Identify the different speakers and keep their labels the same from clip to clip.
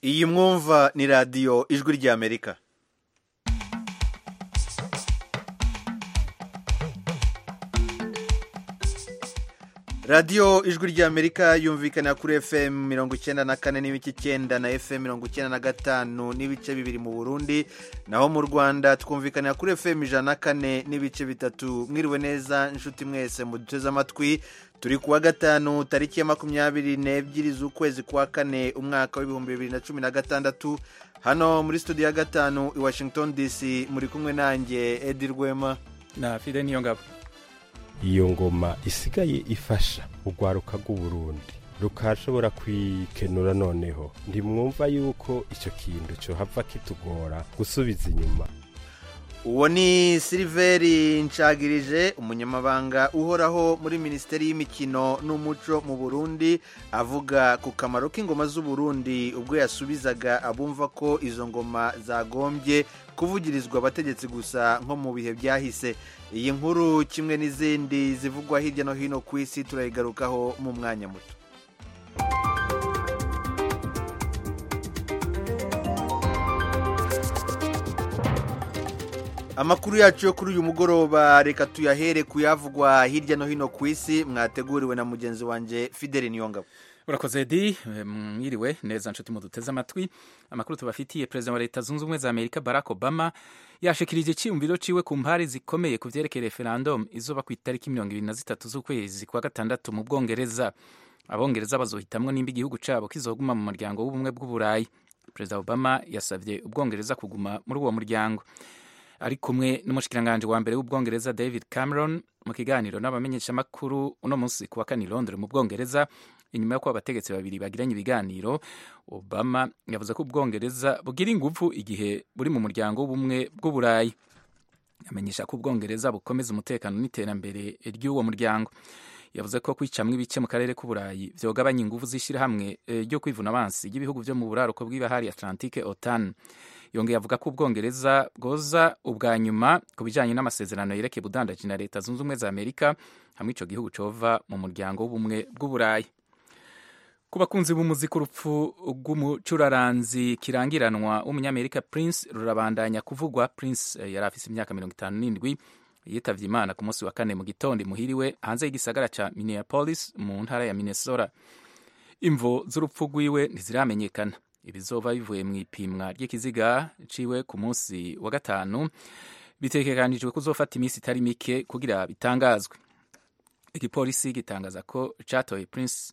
Speaker 1: iyi mwumva ni radiyo ijwi ry'Amerika. radiyo ijwi ry'Amerika yumvikana kuri FM 94 n'ibice 9 na FM 95 n'ibice 2 mu Burundi, naho mu Rwanda twumvikana kuri FM 104 n'ibice 3. Mwiriwe neza inshuti mwese muduteze amatwi, turi kuwa gatanu tariki ya 22 z'ukwezi kwa kane umwaka w'ibihumbi 2016. Hano muri studio ya gatanu i Washington DC muri kumwe nanjye Edi Rwema
Speaker 2: na Fide Niyongabo.
Speaker 3: Iyo ngoma isigaye ifasha urwaruka rw'Uburundi rukashobora kwikenura, noneho ntimwumva yuko icyo kintu cyo hava kitugora gusubiza inyuma.
Speaker 1: Uwo ni Silveri Ncagirije, umunyamabanga uhoraho muri Minisiteri y'Imikino n'Umuco mu Burundi, avuga ku kamaro k'ingoma z'Uburundi ubwo yasubizaga abumva ko izo ngoma zagombye kuvugirizwa abategetsi gusa nko mu bihe byahise. Iyi nkuru kimwe n'izindi zivugwa hirya no hino ku isi turayigarukaho mu mwanya muto. Amakuru yacu yo kuri uyu mugoroba reka tuyahere kuyavugwa hirya no hino ku isi, mwateguriwe na mugenzi wanje Fidel Niyongabo.
Speaker 2: Urakoze Edi, mwiriwe neza nshuti muduteze amatwi. Amakuru tubafitiye: President wa Leta Zunze Ubumwe za Amerika Barack Obama yashikirije cyumviro ciwe ku mpari zikomeye ku vyerekeye referendum izoba ku itariki 23 z'ukwezi kwa gatandatu mu Bwongereza. Abongereza bazohitamwo nimba igihugu cabo kizoguma mu muryango w'ubumwe bw'Uburayi. President Obama yasavye Ubwongereza kuguma muri uwo muryango. Ari kumwe n'umushikiranganje wa mbere w'Ubwongereza David Cameron mu kiganiro n'abamenyeshamakuru uno munsi kuwa kane i Londres mu Bwongereza, inyuma y'uko abategetsi babiri bagiranye ibiganiro. Obama yavuze ko Ubwongereza bugira ingufu igihe buri mu muryango w'ubumwe bw'Uburayi. Amenyesha ko Ubwongereza bukomeza umutekano n'iterambere ry'uwo muryango. Yavuze ko kwicamwa ibice mu karere k'Uburayi vyogabanya ingufu z'ishirahamwe ryo kwivuna abansi y'ibihugu vyo mu buraruko bw'ibahari Atlantique OTAN. Yongeye avuga ko Ubwongereza bwoza ubwa nyuma ku bijanye n'amasezerano yerekeye ubudandaji na Leta Zunze Ubumwe za Amerika, hamwe ico gihugu cova mu muryango w'ubumwe bw'Uburayi. Ku bakunzi b'umuziki, urupfu rw'umucuraranzi kirangiranwa w'umunyamerika Prince rurabandanya kuvugwa. Prince yari afise imyaka 57, yitavye Imana ku munsi wa kane mu gitondo muhiriwe hanze y'igisagara ca Minneapolis mu ntara ya Minnesota. Imvo z'urupfu rwiwe ntiziramenyekana. Ibizova bivuye mu ipimwa ry'ikiziga ciwe ku munsi wa gatanu bitegekanijwe kuzofata iminsi itari mike kugira bitangazwe. Igipolisi gitangaza ko catoye Prince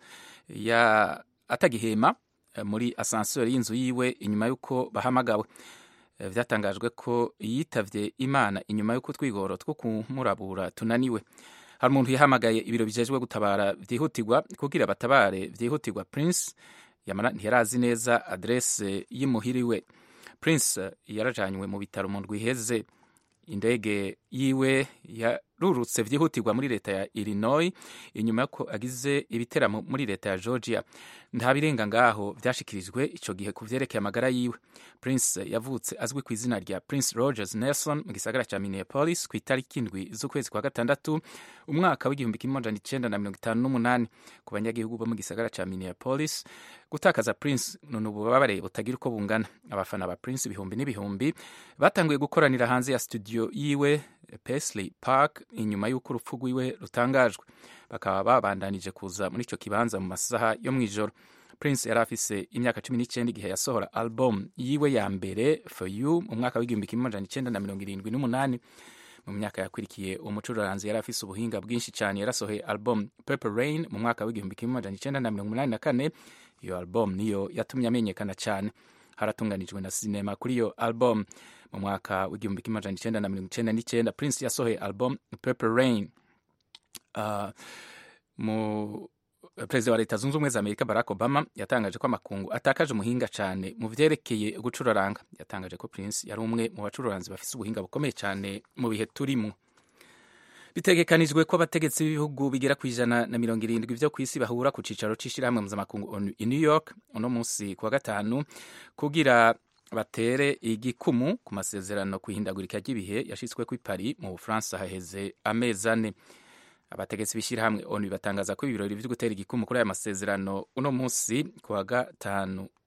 Speaker 2: atagihema muri ascenseur y'inzu yiwe inyuma y'uko bahamagawe. Vyatangajwe ko yitavye Imana inyuma y'uko twigoro two kumurabura tunaniwe. Hari umuntu yahamagaye ibiro bijejwe gutabara vyihutirwa kugira batabare vyihutirwa Prince, yamara ntiyarazi neza adresse y'imuhiriwe. Prince yarajanywe mu bitaro mu ndwi iheze. Indege yiwe yarurutse vyihutirwa muri leta ya Illinois inyuma y'uko agize ibiteramo muri leta ya Georgia. Nta birenga ngaho vyashikirijwe ico gihe ku vyerekeye amagara yiwe. Prince yavutse azwi ku izina rya Prince Rogers Nelson mu gisagara ca Minneapolis ku itariki 7 z'ukwezi kwa gatandatu umwaka w'igihumbi 1958. Ku banyagihugu bo mu gisagara ca Minneapolis, gutakaza Prince none ububabare butagira uko bungana. Abafana ba Prince ibihumbi n'ibihumbi batanguye gukoranira hanze ya studio yiwe Paisley Park inyuma y'uko urupfu rwiwe rutangajwe. Bakaba babandanije kuza muri ico kibanza mu masaha yo mw'ijoro. Prince yari afise imyaka 19 igihe yasohora album yiwe ya mbere For You mu mwaka w'igihumbi 1978. Mu myaka yakurikiye umucuraranzi yari afise ubuhinga bwinshi cyane. Yarasohoye album Purple Rain mu mwaka w'igihumbi 1984. Iyo album niyo yatumye amenyekana cyane. Haratunganijwe na sinema kuri iyo album. Mu mwaka w'igihumbi 1999 Prince yasohoye album Purple Rain. Perezida wa Leta Zunze Ubumwe za Amerika Barack Obama yatangaje ko amakungu atakaje umuhinga cyane mu vyerekeye gucuraranga. Yatangaje ko Prince yari umwe mu bacuraranzi bafise ubuhinga bukomeye cyane mu bihe turimo. Bitegekanijwe ko abategetsi b'ibihugu bigera ku 170 vyo kw'isi bahura ku cicaro c'ishirahamwe mpuzamakungu ONU i New York uno munsi kuwa gatanu kugira batere igikumu ku masezerano kwihindagurika ry'ibihe yashitswe ku Paris mu Bufaransa haheze amezi 4. Abategetsi b'ishirahamwe ONU batangaza ko ibirori vyo gutera igikumu kuri aya masezerano uno munsi kuwa gatanu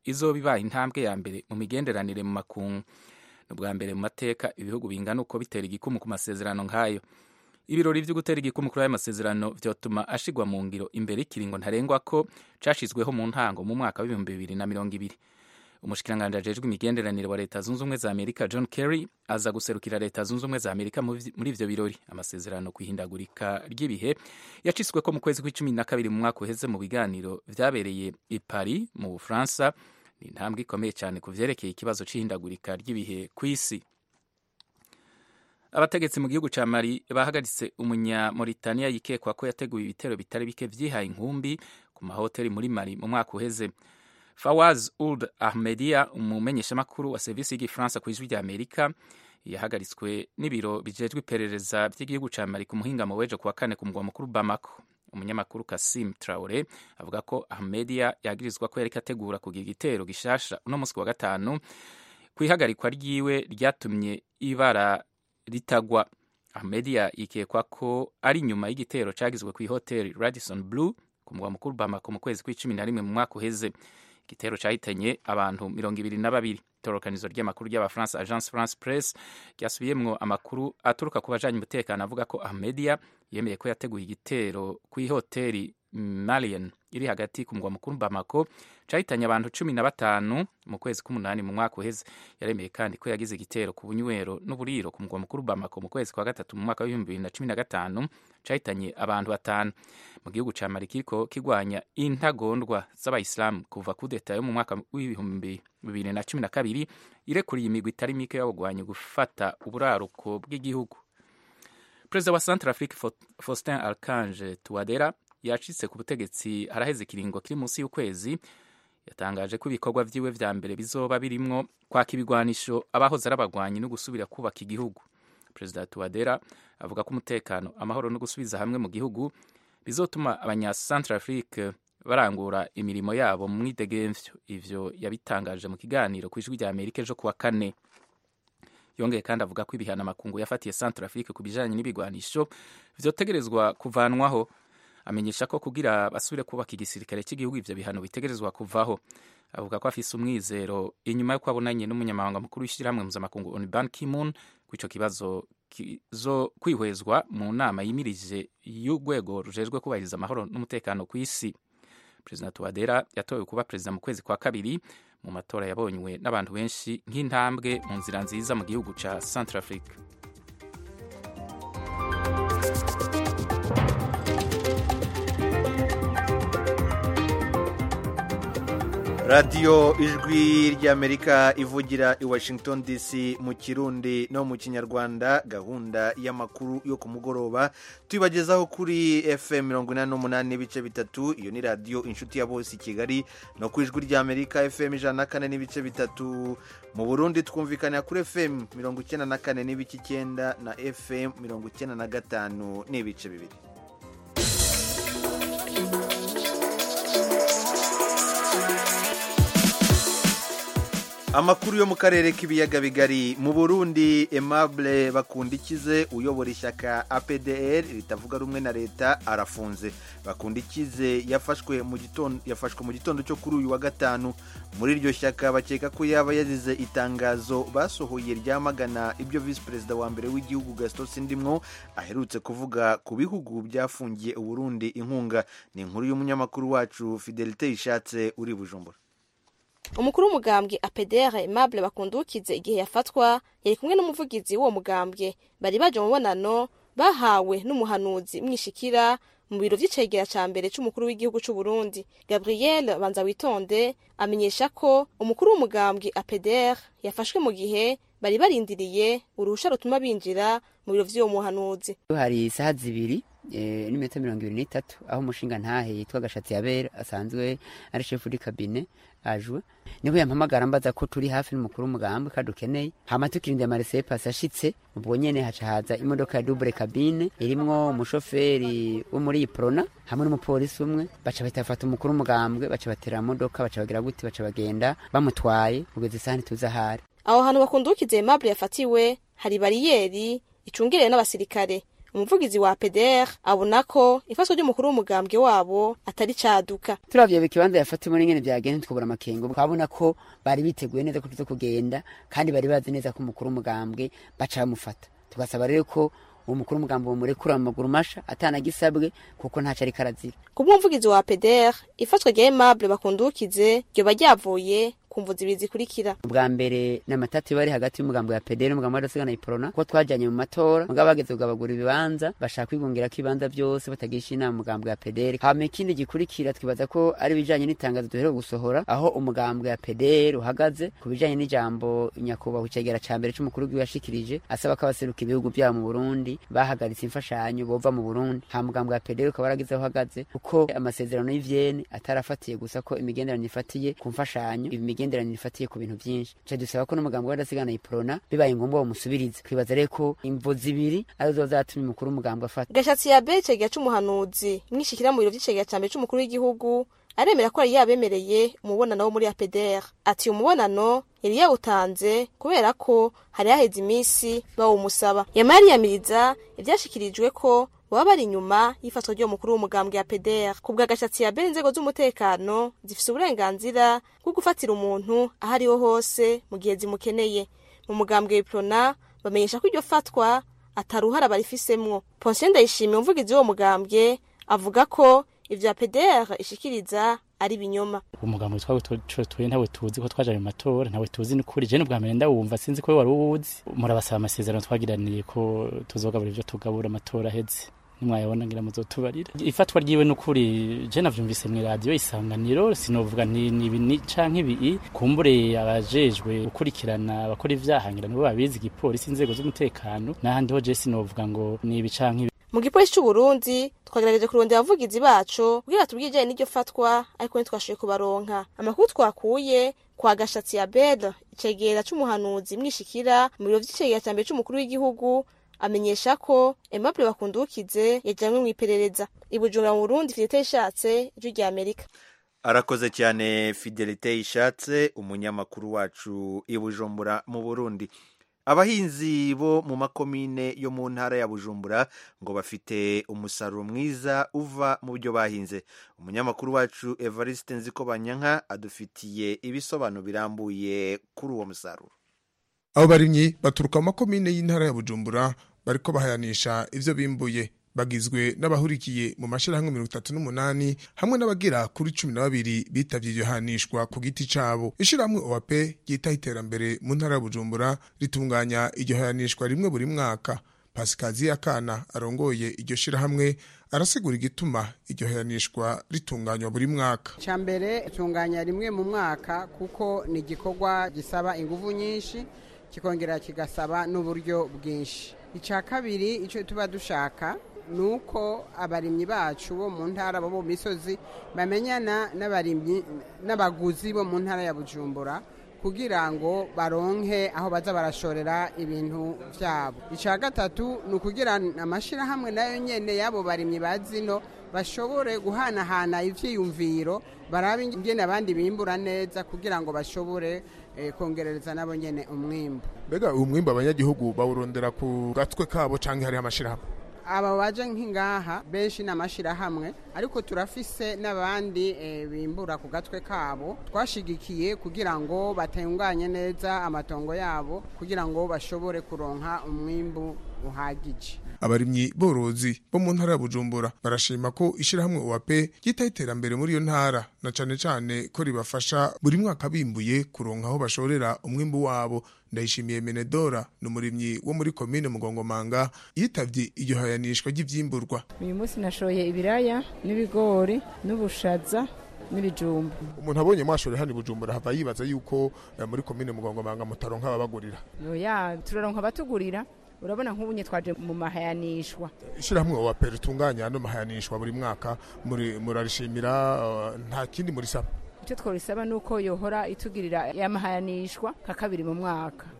Speaker 2: izoba ibaye intambwe ya mbere mu migenderanire mu makungu. Ni ubwa mbere mu mateka ibihugu bingana uko bitera igikumu ku masezerano nk'ayo. Ibirori vyo gutera igikumu kuri ayo masezerano vyotuma ashigwa mu ngiro imbere y'ikiringo ntarengwa ko cashizweho mu ntango mu mwaka wa 2020. Umushikiranganje ajejwe imigenderanire wa Leta Zunze Ubumwe za Amerika John Kerry aza guserukira Leta Zunze Ubumwe za Amerika muri ivyo birori. Amasezerano kwihindagurika ry'ibihe yacisweko mu kwezi kwa 12 mu mwaka uheze mu biganiro vyabereye i Paris mu Bufaransa. Ni intambwe ikomeye cyane ku vyerekeye ikibazo c'ihindagurika ry'ibihe kw'isi. Abategetsi mu gihugu ca Mali bahagaritse umunya-Mauritania yikekwa ko yateguye ibitero bitari bike vyihaye inkumbi ku mahoteli muri Mali mu mwaka uheze. Fawaz Ould Ahmedia, umumenyeshamakuru wa serivisi y'igifaransa ku ijwi rya Amerika, yahagaritswe n'ibiro bijejwe iperereza vy'igihugu ca Mali ku muhingamo w'ejo kuwa kane ku mugwa mukuru Bamako. Umunyamakuru Kassim Traore avuga ko Ahmedia yagirizwa ko yariko ategura kugira igitero gishasha uno musi wa gatanu. Kwihagarikwa ryiwe ryatumye ibara ritagwa. Ahmedia yikekwa ko ari nyuma y'igitero cagizwe ku hoteli Radisson Blu ku mugwa mukuru Bamako mu kwezi kwa 11 mu mwaka uheze. Igitero cahitanye abantu 22. Itororokanizo ry'amakuru ry'Abafaransa Agence France Presse ryasubiyemwo amakuru aturuka ku bajanye umutekano avuga ko Ahmedia yemeye ko yateguye igitero ku hoteli Malien iri hagati ku mugwa mukuru Bamako cahitanye abantu 15 mu kwezi kwa 8 mu mwaka uheze. Yaremeye kandi ko yagize igitero ku bunywero n'uburiro ku mugwa mukuru Bamako mu kwezi kwa gatatu mu mwaka wa 2015 cahitanye abantu 5. Mu gihugu ca Mali kiriko kigwanya intagondwa z'abayisilamu kuva kudeta yo mu mwaka wa 2012 irekuriye imigwi itari mike y'abagwanyi gufata uburaruko bw'igihugu. Perezida wa Centrafrique Faustin Archange Touadera yacitse ku butegetsi haraheze ikiringo kiri munsi y'ukwezi. Yatangaje ko ibikorwa vyiwe vya mbere bizoba birimwo kwaka ibigwanisho abahoze ari abagwanyi no gusubira kubaka igihugu. Perezida Touadera avuga ko umutekano, amahoro no gusubiza hamwe mu gihugu bizotuma abanya Centrafrique barangura imirimo yabo mu mwidegemvyo. Ivyo yabitangaje mu kiganiro ku ijwi rya Amerika ejo kuwa kane. Yongeye kandi avuga ko ibihano amakungu yafatiye Centrafrique ku bijanye n'ibigwanisho vyotegerezwa kuvanwaho. Amenyesha ko kugira basubire kubaka igisirikare cy'igihugu ivyo bihano bitegerezwa kuvaho. Avuga ko afise umwizero inyuma yo kwabonanye n'umunyamabanga mukuru w'ishirahamwe mpuzamakungu Ban Ki-moon ku ico kibazo kizo kwihwezwa mu nama yimirije y'urwego rujejwe kubahiriza amahoro n'umutekano ku isi. Perezida Touadera yatowe kuba perezida mu kwezi kwa 2 mu matora yabonywe n'abantu benshi nk'intambwe mu nzira nziza mu gihugu ca Centrafrique.
Speaker 1: radiyo ijwi ry'Amerika ivugira i Washington DC mu Kirundi no mu Kinyarwanda. Gahunda y'amakuru yo ku mugoroba tuyibagezaho kuri FM 88.3. Iyo ni radiyo inshuti ya bose i Kigali, no ku ijwi ry'Amerika FM 104.3. Mu Burundi twumvikana kuri FM 94.9 na FM 95.2. Amakuru yo mu karere k'ibiyaga bigari. Mu Burundi, Aimable Bakundikize uyobora ishyaka APDR ritavuga rumwe na leta arafunze. Bakundikize yafashwe mu gitondo cyo kuri uyu wa gatanu. Muri iryo shyaka bakeka ko yaba yazize itangazo basohoye ryamagana ibyo Vice President wa mbere w'igihugu Gaston Sindimwo aherutse kuvuga ku bihugu byafungiye u Burundi inkunga. Ni inkuru y'umunyamakuru wacu Fidelite Ishatse uri Bujumbura.
Speaker 4: Umukuru w'umugambwe APDR Aimable Bakundukize igihe yafatwa yari kumwe n'umuvugizi w'uwo mugambwe, bari baje mu mubonano bahawe n'umuhanuzi mwishikira mu biro vy'icegera ca mbere c'umukuru w'igihugu c'u Burundi. Gabriel Banzawitonde amenyesha ko umukuru w'umugambwe APDR yafashwe mu gihe bari barindiriye uruhusha rutuma binjira mu biro vy'uwo muhanuzi.
Speaker 5: Hari isaha 2 n'iminota 23 aho umushinga ntahe yitwa Gashatsi Yabera asanzwe ari chef du cabinet ajwe niho yampamagara mbaza ko turi hafi n'umukuru w'umugambwe kadukeneye. Hama tukirinde amarese passe ashitse ubwo nyene haza imodoka ya double cabine irimwo umushoferi wo muri Prona hamwe n'umupolisi umwe, baca batafata umukuru w'umugambwe, baca batera modoka, baca bagira guti, baca bagenda bamutwaye kugeza isahani tuzahari.
Speaker 4: Aho hantu Bakundukize Aimable yafatiwe hari bariyeri icungereye n'abasirikare. umuvugizi wa PDR abona ko ifatwa ry'umukuru w'umugambwe wabo atari caduka.
Speaker 5: Turavye bikibanza yafatimwe n'ingene byagenda tukubura amakengo twabona ko bari biteguye neza ko tuzo kugenda kandi bari bazi neza ko umukuru w'umugambwe baca bamufata. Tugasaba rero ko umukuru w'umugambwe murekura mu maguru masha atanagisabwe kuko ntaco ari karazira.
Speaker 4: Kubw'umuvugizi wa PDR ifatwa rya Aimable Bakundukize ryo bajyavuye kumvuza ibizikurikira.
Speaker 5: Ubwa mbere n'amatati bari hagati y'umugambwe ya PDR n'umugambwe w'adasigana iprona ko twajanye mu matora mugabo bageze kugabagura ibibanza bashaka kwigungira ko ibibanza byose batagisha inama umugambwe ya PDR. Hama ikindi gikurikira twibaza ko ari bijanye n'itangazo duheruka gusohora aho umugambwe ya PDR uhagaze ku bijanye n'ijambo nyakubahwa icegera ca mbere c'umukuru w'iyashikirije asaba ko abaseruka ibihugu byabo mu Burundi bahagaritse imfashanyo bova mu Burundi. Ha mugambwe ya PDR ko baragize aho hagaze kuko amasezerano y'Ivyene atarafatiye gusa ko imigenderanire ifatiye ku mfashanyo imigenderanire ifatiye ku bintu byinshi. Cyo dusaba ko n'umugambwe w'adasigana iprona bibaye ngombwa bamusubirize. Kwibaza rero ko imvo zibiri arizo zatumye umukuru w'umugambwe afata.
Speaker 4: Gashatsi ya Bece cya c'umuhanuzi mwishikira mu biro vy'icegera ca mbere c'umukuru w'igihugu aremera ko ari yabemereye umubonano wo muri APDR. Ati umubonano yari yawutanze kubera ko hari haheze imisi bawumusaba. Yamari yamiriza ivyashikirijwe ko baba bari inyuma y'ifatwa ryo mukuru w'umugambwe ya PDR. Kubwa Gashatsi ya Bece inzego z'umutekano zifise uburenganzira bwo gufatira umuntu ahariho hose mu gihe zimukeneye. Mu mugambwe w'iprona bamenyesha ko iryo fatwa ataruhara barifisemwo. Ponsiyo Ndayishimiye umuvugizi w'uwo mugambwe avuga ko ivya PDR ishikiriza ari binyoma.
Speaker 6: Umugambwe twawe ntawe tuzi ko twaje mu matora ntawe tuzi n'ukuri je n'ubwa mbere ndawumva sinzi ko wari uwuzi. Murabasaba amasezerano twagiraniye ko tuzogabura ivyo tugabura amatora aheze. Nimwayabona ngira muzotubarira. Ifatwa ryiwe n'ukuri je navyumvise mu radio Isanganiro sinovuga ni canke ibi kumbure abajejwe gukurikirana abakora ivyaha ngira nibo babizi igipolisi inzego z'umutekano n'ahandi ho je sinovuga ngo ni ibi canke.
Speaker 4: Mu gipolisi c'u Burundi twagerageje kurondera abavugizi bacu kugira tubwije n'iryo fatwa ariko ntitwashoboye kubaronka. Amakuru twakuye kwa Gashatsi ya Bede icegera c'umuhanuzi mwishikira mu biro vy'icegera ca mbere c'umukuru w'igihugu amenyesha ko Aimable Bakundukize yajanywe mu iperereza. Ibujumbura mu Burundi Fidelite Ishatse ijwi rya Amerika.
Speaker 1: Arakoze cyane Fidelite Ishatse umunyamakuru wacu Ibujumbura mu Burundi. Abahinzi bo mu makomine yo mu ntara ya Bujumbura ngo bafite umusaruro mwiza uva mu byo bahinze. Umunyamakuru wacu Evariste Nzikobanyanka adufitiye ibisobanuro birambuye kuri uwo musaruro.
Speaker 7: Abo barimyi baturuka mu makomine y'intara ya Bujumbura bariko bahayanisha ivyo bimbuye bagizwe n'abahurikiye mu mashirahamwe 38 hamwe n'abagira kuri 12 bitavye iryo hanishwa ku giti cabo. Ishirahamwe OAP ryita iterambere mu ntara ya Bujumbura ritunganya iryo hanishwa rimwe buri mwaka. Pasikazi Akana arongoye iryo shirahamwe arasigura igituma iryo hanishwa ritunganywa buri mwaka.
Speaker 8: Cyambere itunganya rimwe mu mwaka kuko ni igikorwa gisaba inguvu nyinshi kikongera kigasaba n'uburyo bwinshi. Ica kabiri ico tuba dushaka nuko abarimyi bacu bo mu ntara bo mu misozi bamenyana n'abarimyi n'abaguzi bo mu ntara ya Bujumbura kugira ngo baronke aho baza barashorera ibintu vyabo. Ica gatatu nukugira amashirahamwe nayo nyene yabo barimyi bazino bashobore guhanahana ivyiyumviro barabe ingene abandi bimbura neza kugira ngo bashobore kongerereza nabo nyene umwimbo.
Speaker 7: Bega umwimbo abanyagihugu bawurondera ku gatwe kabo canke hari amashirahamwe.
Speaker 8: Aba waje nk'ingaha benshi n'amashirahamwe ariko turafise n'abandi bimbura ku gatwe kabo twashigikiye kugira ngo batunganye neza amatongo yabo kugira ngo bashobore kuronka umwimbo uhagije.
Speaker 7: Abarimyi borozi bo mu ntara ya Bujumbura barashima ko ishirahamwe OAP ryita iterambere muri iyo ntara na cane cane ko ribafasha buri mwaka bimbuye kuronka aho bashorera umwimbo wabo. Ndayishimiye Menedora n'umurimyi wo muri komine Mugongomanga yitavye iryo hayanishwa ry'ivyimburwa.
Speaker 9: Uyu munsi nashoye ibiraya n'ibigori n'ubushaza n'ibijumba.
Speaker 7: Umuntu abonye mwashore hano Bujumbura hava yibaza yuko muri komine Mugongomanga mutaronka ababagurira.
Speaker 9: Oya turaronka abatugurira. Urabona nk'ubunye twaje mu mahayanishwa.
Speaker 7: Ishirahamwe OAP ritunganya ano mahayanishwa buri mwaka murarishimira nta kindi muri saba.
Speaker 9: Icyo tworisaba nuko yohora itugirira yamahayanishwa ka kabiri mu mwaka.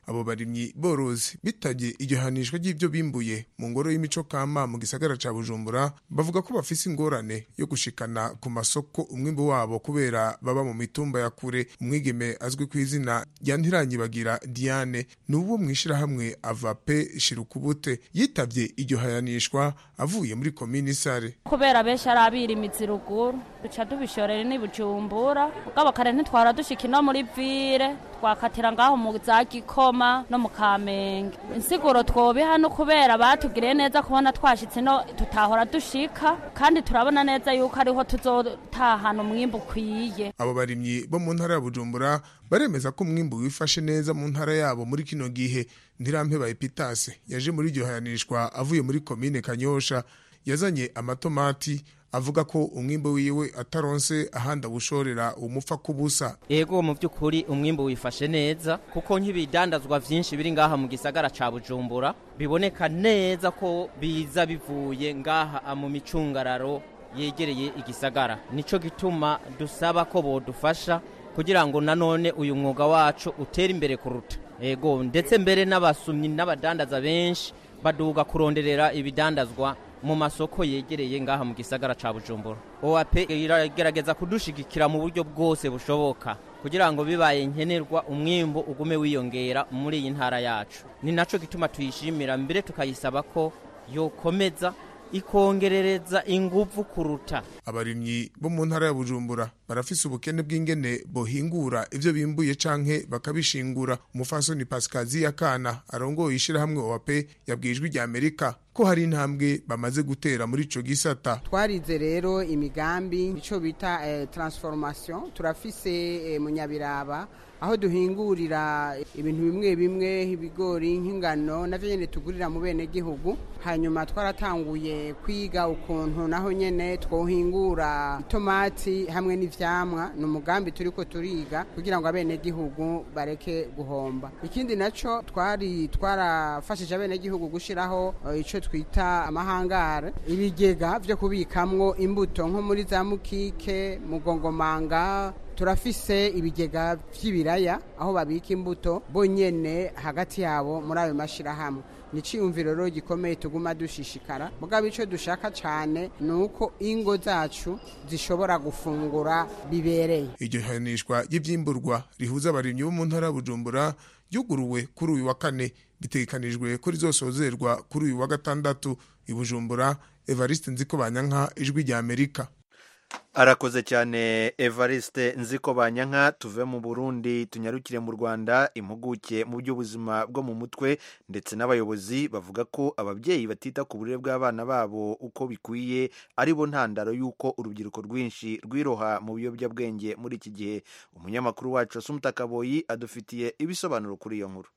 Speaker 7: abo barimyi borozi bitabye iryo hanishwa ry'ibyo bimbuye mu ngoro y'imico kama mu gisagara ca Bujumbura bavuga ko bafise ingorane yo gushikana ku masoko umwimbu wabo kubera baba mu mitumba ya kure. Umwigeme azwi ku izina rya Ntiranyibagira Diane n'uwo mwishirahamwe Avape Shirukubute yitabye iryo hayanishwa avuye muri komini Sare.
Speaker 10: Kubera benshi arabira imiziruguru duca tubishorera ni Bujumbura ugabo kare ntitwara dushika no muri vire twakatira ngaho mu za Gikoma no mu Kamenge. Insiguro twobe hano kubera batugiriye neza kubona twashitse no tutahora dushika kandi turabona neza yuko ariho tuzotahana umwimbu kwiye. Abo
Speaker 7: barimyi bo mu ntara ya Bujumbura baremeza ko umwimbu wifashe neza mu ntara yabo muri kino gihe. Ntirampeba Epitase yaje muri iryo hayanishwa avuye muri komine Kanyosha yazanye amatomati avuga ko umwimbo wiwe ataronse ahanda bushorera umupfa kubusa.
Speaker 11: Ego mu byukuri umwimbo wifashe neza kuko nk'ibidandazwa vyinshi biri ngaha mu gisagara ca Bujumbura biboneka neza ko biza bivuye ngaha mu micungararo yegereye igisagara. Nico gituma dusaba ko bodufasha kugira ngo nanone uyu mwuga wacu utera imbere kuruta. Ego ndetse mbere n'abasumyi n'abadandaza benshi baduga kuronderera ibidandazwa mu masoko yegereye ngaha mu gisagara ca Bujumbura. OAP iragerageza kudushigikira mu buryo bwose bushoboka kugira ngo bibaye nkenerwa umwimbo ugume wiyongera muri iyi ntara yacu. Ni naco gituma tuyishimira mbere tukayisaba ko yokomeza ikongerereza inguvu kuruta.
Speaker 7: Abarimyi bo mu ntara ya Bujumbura barafise ubukene bw'ingene bohingura ivyo bimbuye canke bakabishingura. Umufasoni Pascazi Yakana arongoye ishirahamwe OAP yabwijwe rya Amerika ko hari intambwe bamaze gutera muri ico gisata.
Speaker 8: Twarize rero imigambi ico bita transformation turafise mu Nyabiraba aho duhingurira ibintu bimwe bimwe ibigori nk'ingano navyo nyene tugurira mu bene gihugu. Hanyuma twaratanguye kwiga ukuntu naho nyene twohingura tomati hamwe n'ivyamwa. N'umugambi turiko turiga kugira ngo abene gihugu bareke guhomba. Ikindi naco twarafashije abene gihugu gushiraho ico twita amahangare ibigega vyo kubikamwo imbuto nko muri za Mukike Mugongomanga. Turafise ibigega vy'ibiraya aho babika imbuto bonyene hagati yabo muri ayo mashirahamwe. Ni ciyumviro rero gikomeye tuguma dushishikara mugabo ico dushaka cyane nuko ingo zacu zishobora gufungura bibereye.
Speaker 7: Iryo hanishwa y'ivyiimburwa rihuza abarimyi bo mu ntara ya Bujumbura yuguruwe kuri uyu wa kane bitegekanijwe ko rizosozerwa kuri uyu wa gatandatu i Bujumbura. Evariste Nzikobanyanka, Ijwi rya Amerika.
Speaker 1: Arakoze cyane Evariste Nzikobanyanka. Tuve mu Burundi tunyarukire mu Rwanda. Impuguke mu by'ubuzima bwo mu mutwe ndetse n'abayobozi bavuga ko ababyeyi batita ku burere bw'abana babo uko bikwiye ari bo ntandaro y'uko urubyiruko rwinshi rwiroha mu biyobyabwenge muri iki gihe. Umunyamakuru wacu Asumta Kaboyi adufitiye ibisobanuro kuri iyo nkuru.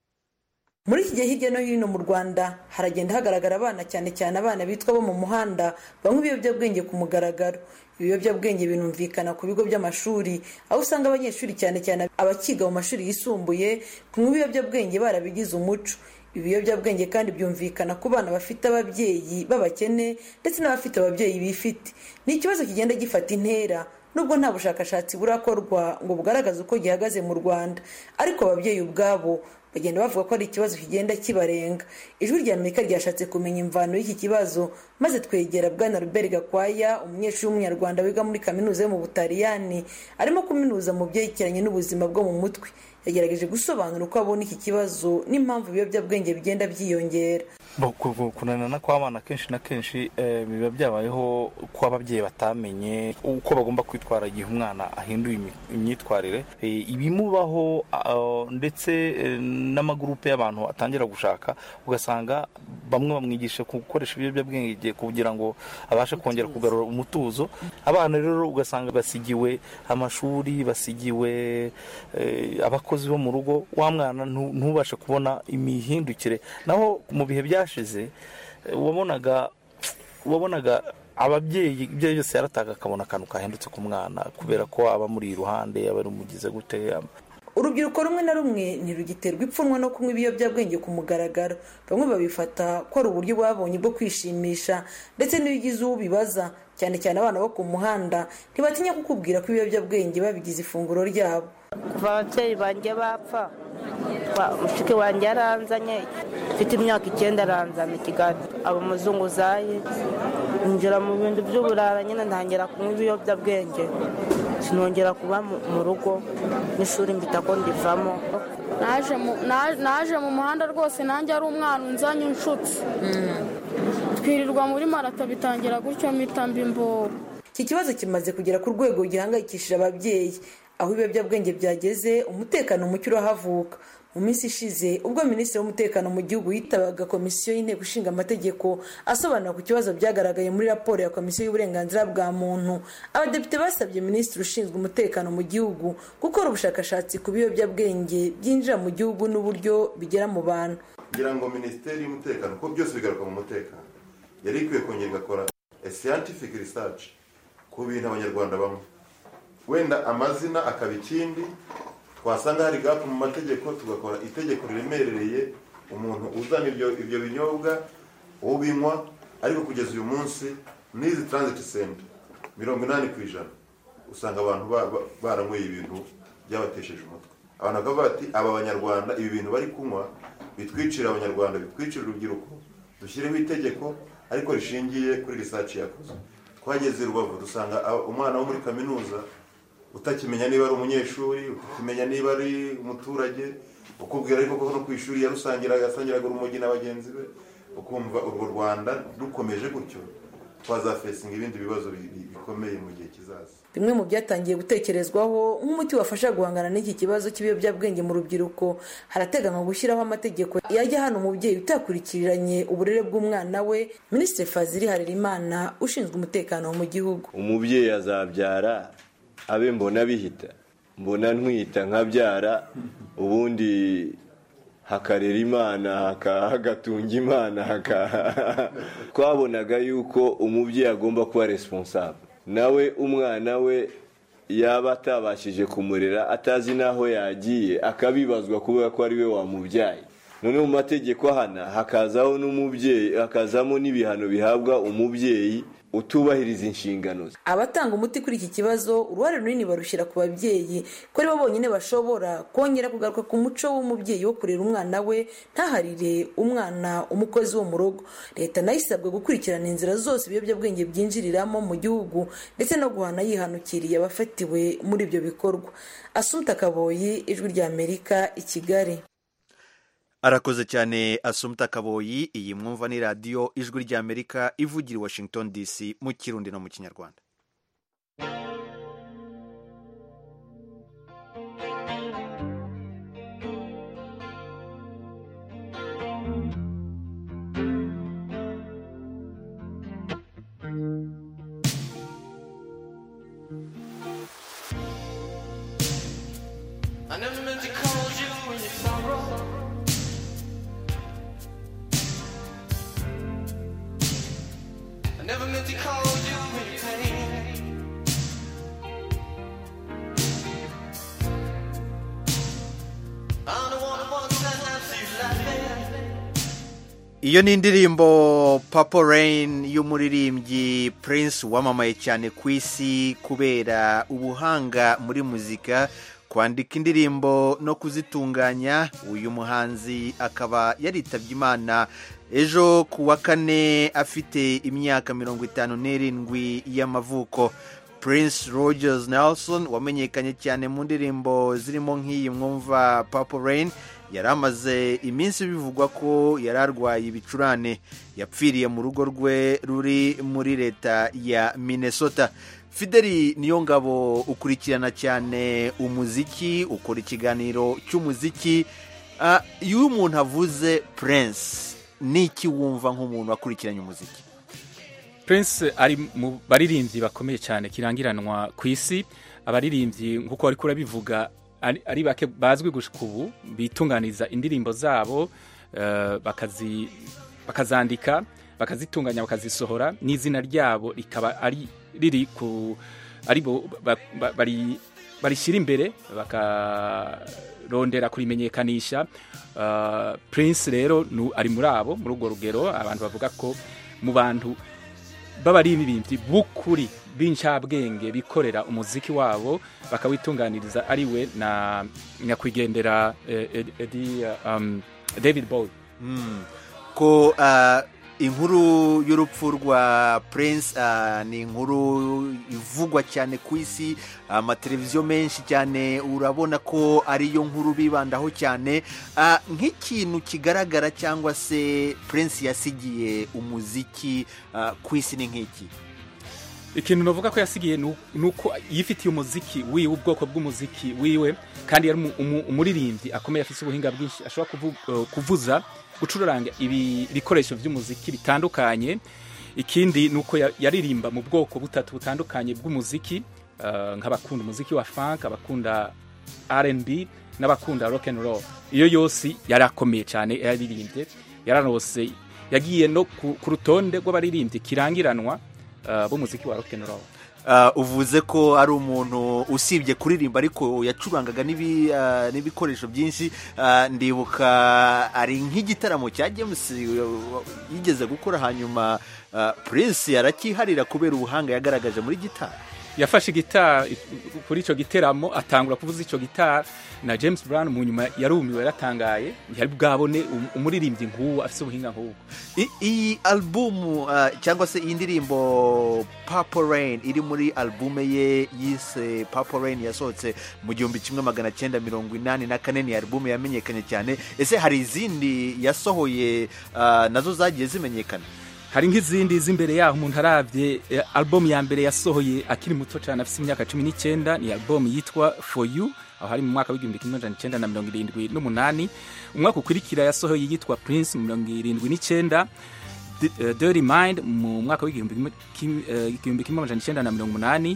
Speaker 12: Muri iki gihe hirya no hino mu Rwanda haragenda hagaragara abana cyane cyane abana bitwa bo mu muhanda banywa ibiyobyabwenge ku mugaragaro. Ibiyobyabwenge binumvikana ku bigo by'amashuri aho usanga abanyeshuri cyane cyane abakiga mu mashuri yisumbuye kunywa ibiyobyabwenge barabigize umuco. Ibiyobyabwenge kandi byumvikana ku bana bafite ababyeyi b'abakene ndetse n'abafite ababyeyi bifite. Ni ikibazo kigenda gifata intera nubwo nta bushakashatsi burakorwa ngo bugaragaze uko gihagaze mu Rwanda, ariko ababyeyi ubwabo bagenda bavuga ko ari ikibazo kigenda kibarenga. Ijwi rya Amerika ryashatse kumenya imvano y'iki kibazo maze twegera Bwana Robert Gakwaya, umunyeshuri w'umunyarwanda wiga muri kaminuza yo mu Butaliyani arimo kuminuza mu byerekeranye n'ubuzima bwo mu mutwe. Yagerageje gusobanura uko abona iki kibazo n'impamvu ibiyobyabwenge bigenda byiyongera.
Speaker 13: Kunanana kw'abana kenshi na kenshi biba byabayeho ko ababyeyi batamenye uko bagomba kwitwara igihe umwana ahinduye imyitwarire. Ibimubaho ndetse n'amagurupe y'abantu atangira gushaka ugasanga bamwe bamwigisha gukoresha ibiyobyabwenge kugira ngo abashe kongera kugarura umutuzo. Abana rero ugasanga basigiwe amashuri, basigiwe abakozi bo mu rugo, wa mwana ntubashe kubona imihindukire. Naho mu bihe byashize wabonaga ababyeyi ibyo byose yarataga akabona akantu kahindutse ku mwana kubera ko aba muri iruhande aba rumugize gute.
Speaker 12: Urubyiruko rumwe na rumwe ntirugiterwa ipfunwe no kunywa ibiyobyabwenge ku mugaragaro. Bamwe babifata ko ari uburyo babonye bwo kwishimisha ndetse n'ibigize uwo bibaza, cyane cyane abana bo ku muhanda ntibatinya kukubwira ko ibiyobyabwenge babigize ifunguro ryabo.
Speaker 14: Kuva ababyeyi banjye bapfa mushiki wanjye yaranzanye mfite imyaka 9 aranzana Kigali aba muzunguzayi njira mu bintu by'uburara nyine ntangira kunywa ibiyobyabwenge sinongera kuba mu rugo n'ishuri mbita ko ndivamo
Speaker 15: naje mu muhanda rwose nanjye ari umwana unzanye inshuti twirirwa muri marato bitangira gutyo mitambi imbobo.
Speaker 12: Iki kibazo kimaze kugera ku rwego gihangayikishije ababyeyi aho ibiyobyabwenge byageze umutekano muke urahavuka. Mu minsi ishize ubwo minisitiri w'umutekano mu gihugu yitabaga komisiyo y'inteko ishinga amategeko asobanura ku kibazo byagaragaye muri raporo ya komisiyo y'uburenganzira bwa muntu, abadepite basabye minisitiri ushinzwe umutekano mu gihugu gukora ubushakashatsi ku biyobyabwenge byinjira mu gihugu n'uburyo bigera mu bantu.
Speaker 16: Ngira ngo minisiteri y'umutekano ko byose bigaruka mu mutekano yari ikwiye kongera igakora scientific research ku bintu abanyarwanda bamwe, wenda amazina akaba ikindi, twasanga hari gap mu mategeko tugakora itegeko riremereye umuntu uzana ibyo binyobwa ubinywa, ariko kugeza uyu munsi n'izi transit center 80% usanga abantu baranyweye ibintu byabatesheje umutwe. Abantu bakavuga ati aba banyarwanda ibi bintu bari kunywa bitwicira abanyarwanda, bitwicira urubyiruko, dushyireho itegeko ariko rishingiye kuri research yakozwe. Twageze Rubavu dusanga umwana wo muri kaminuza utakimenya niba ari umunyeshuri, utakimenya niba ari umuturage, ukubwira ariko ko no kwishuri yasangiraga urumogi na bagenzi be, ukumva urwo Rwanda rukomeje gutyo twazafesinga ibindi bibazo bikomeye mu gihe kizaza.
Speaker 12: Bimwe mu byatangiye gutekerezwaho nk'umuti wafasha guhangana n'iki kibazo cy'ibiyobyabwenge mu rubyiruko, harateganywa gushyiraho amategeko yajya hano umubyeyi utakurikiranye uburere bw'umwana we. Minisitiri Fazili Harerimana ushinzwe umutekano mu gihugu:
Speaker 17: umubyeyi azabyara abe mbona bihita, mbona ntwita nkabyara, ubundi hakarera Imana hagatunga Imana twabonaga yuko umubyeyi agomba kuba responsable, nawe umwana we yaba atabashije kumurera atazi naho yagiye akabibazwa kubera ko ari we wamubyaye. None mu mategeko hana hakazaho n'umubyeyi, hakazamo n'ibihano bihabwa umubyeyi utubahiriza inshingano.
Speaker 12: Abatanga umuti kuri iki kibazo uruhare runini barushyira ku babyeyi ko ari bo bonyine bashobora kongera kugaruka ku muco w'umubyeyi wo kurera umwana we ntaharire umwana umukozi wo mu rugo. Leta nayo isabwa gukurikirana inzira zose ibiyobyabwenge byinjiriramo mu gihugu ndetse no guhana yihanukiriye abafatiwe muri ibyo bikorwa. Assumpta Kaboyi, Ijwi rya Amerika, i Kigali.
Speaker 1: Arakoze cyane Assumpta Kaboyi. Iyi mwumva ni radio Ijwi rya Amerika ivugira i Washington DC mu Kirundi no mu Kinyarwanda.
Speaker 18: I never meant to call you when you sorrow. I never meant to call you when you pain. I don't want to once have you laughing.
Speaker 1: Iyo ni indirimbo Purple Rain y'umuririmbyi Prince wamamaye cyane ku isi kubera ubuhanga muri muzika, kwandika indirimbo no kuzitunganya. Uyu muhanzi akaba yaritabye Imana ejo ku wa kane afite imyaka 57 y'amavuko. Prince Rogers Nelson wamenyekanye cyane mu ndirimbo zirimo nk'iyi mwumva Purple Rain, yari amaze iminsi bivugwa ko yari arwaye ibicurane. Yapfiriye mu rugo rwe ruri muri leta ya Minnesota. Fideli Niyongabo ukurikirana cyane umuziki, ukora ikiganiro cy'umuziki. Iyo umuntu avuze Prince, niki wumva nk'umuntu akurikiranye umuziki?
Speaker 2: Prince ari mu baririmbyi bakomeye cyane kirangiranwa ku isi. Abaririmbyi nkuko ari kura bivuga ari bake bazwi gushika ubu bitunganiza indirimbo zabo, bakazandika, bakazitunganya, bakazisohora, n'izina ryabo rikaba ari riri ku aribo barishyira imbere, bakarondera kurimenyekanisha. Prince rero ari muri abo, muri urwo rugero abantu bavuga ko mu bantu b'abaririmbyi b'ukuri b'incabwenge bikorera umuziki wabo bakawitunganiriza ariwe na nyakwigendera David Bowie.
Speaker 1: Ko inkuru y'urupfu rwa Prince ni inkuru ivugwa cyane ku isi, amateleviziyo menshi cyane urabona ko ariyo nkuru bibandaho cyane. Nk'ikintu kigaragara cyangwa se Prince yasigiye umuziki ku isi ni nk'iki?
Speaker 2: Ikintu navuga ko yasigiye nuko yifitiye umuziki wiwe, ubwoko bw'umuziki wiwe, kandi yari umuririmbyi akomeye afite ubuhinga bwinshi, ashobora kuvuza gucuranga ibikoresho by'umuziki bitandukanye. Ikindi nuko yaririmba mu bwoko butatu butandukanye bw'umuziki, nk'abakunda umuziki wa funk, abakunda R&B n'abakunda rock and roll. Iyo yose yarakomeye cyane, yaririmbye, yaranose, yagiye no ku rutonde rw'abaririmbyi kirangiranwa b'umuziki wa rock and roll.
Speaker 1: Uvuze ko ari umuntu usibye kuririmba ariko yacurangaga n'ibikoresho byinshi. Ndibuka ari nk'igitaramo cya James yigeze gukora, hanyuma Prince yarakiharira kubera ubuhanga yagaragaje muri gitari.
Speaker 2: Yafashe gitari kuri icyo giteramo atangura kuvuza icyo gitari, na James Brown mu nyuma yarumiwe, yaratangaye, yari bwabone umuririmbyi nk'uwo afite ubuhinga nk'ubwo.
Speaker 1: Iyi album cyangwa se iyi ndirimbo Purple Rain iri muri album ye yise Purple Rain yasohotse mu 1984, ni album yamenyekanye cyane. Ese hari izindi yasohoye nazo zagiye zimenyekana?
Speaker 2: Hari nk'izindi z'imbere yaho umuntu aravye. Album ya mbere yasohoye akiri muto cyane, afite imyaka 19, ni album yitwa For You, aho hari mu mwaka w'1978. Umwaka ukurikira yasohoye yitwa Prince mu 1979, Dirty Mind mu mwaka w'1980,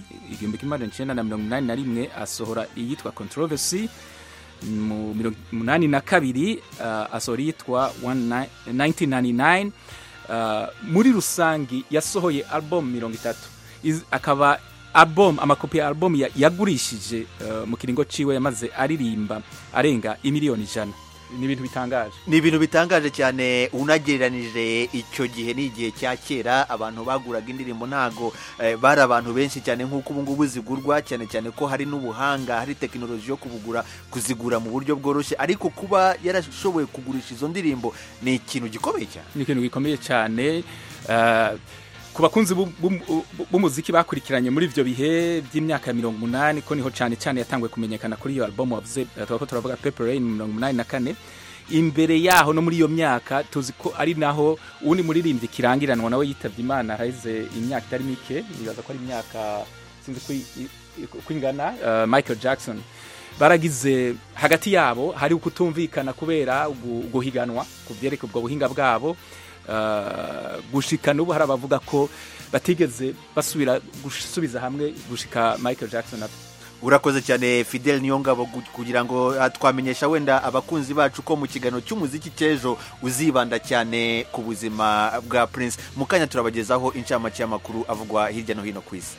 Speaker 2: 1981 asohora yitwa Controversy, mu 1982 asohora yitwa 1999. Muri rusangi yasohoye album 30, akaba amakopi ya album yagurishije mu kiringo ciwe yamaze aririmba arenga imiliyoni 100. Ni ibintu bitangaje,
Speaker 1: ni ibintu bitangaje cyane. Unagereranije icyo gihe n'igihe cya kera, abantu baguraga indirimbo ntago bari abantu benshi cyane nk'uko ubu ngubu zigurwa, cyane cyane ko hari n'ubuhanga, hari tekinoloji yo kuzigura mu buryo bworoshye. Ariko kuba yarashoboye kugurisha izo ndirimbo ni ikintu gikomeye cyane,
Speaker 2: ni ikintu gikomeye cyane. Ku bakunzi b'umuziki bakurikiranye muri ivyo bihe by'imyaka ya 80, ko niho cyane cyane yatangwe kumenyekana kuri iyo album wavuze, turavuga Purple Rain mu 1984. Imbere yaho no muri iyo myaka tuzi ko ari naho undi muririmbyi kirangiranwa nawe yitavye Imana haize imyaka itari mike, nibaza ko ari imyaka sinzi kwingana, Michael Jackson. Baragize hagati yabo hari ukutumvikana kubera guhiganwa kuvyereka ubwo buhinga bwabo. Gushika n'ubu hari abavuga ko batigeze basubira gusubiza hamwe gushika Michael Jackson.
Speaker 1: Urakoze cyane Fidel Niyongabo kugira ngo twamenyesha wenda abakunzi bacu ko mu kiganiro cy'umuziki cy'ejo uzibanda cyane ku buzima bwa Prince. Mukanya turabagezaho incamake y'amakuru avugwa hirya no hino ku isi.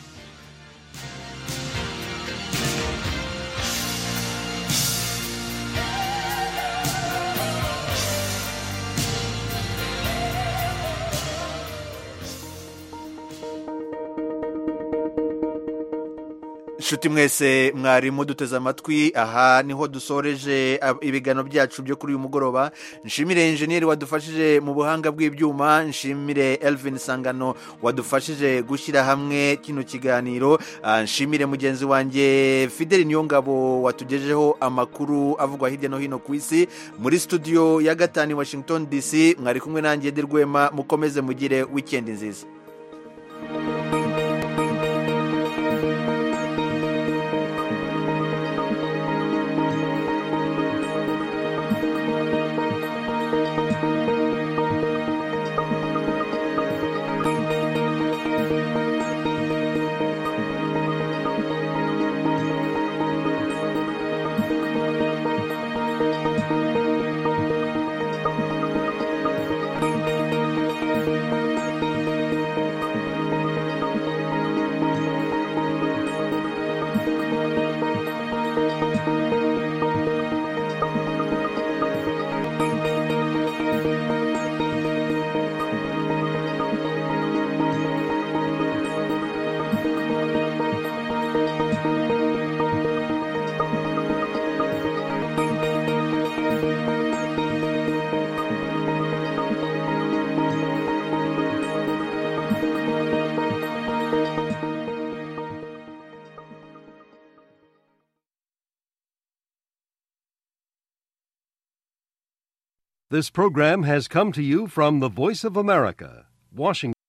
Speaker 1: Shuti mwese mwarimu duteze amatwi, aha niho dusoreje ibiganiro byacu byo kuri uyu mugoroba. Nshimire engineer wadufashije mu buhanga bw'ibyuma, nshimire Elvin Sangano wadufashije gushyira hamwe kino kiganiro, nshimire mugenzi wanjye Fidel Niyongabo watugejeho amakuru avugwa hirya no hino ku isi. Muri studio ya gatanu Washington DC mwari kumwe nanjye Dirwema. Mukomeze mugire weekend nziza.
Speaker 19: This program has come to you from the Voice of America, Washington.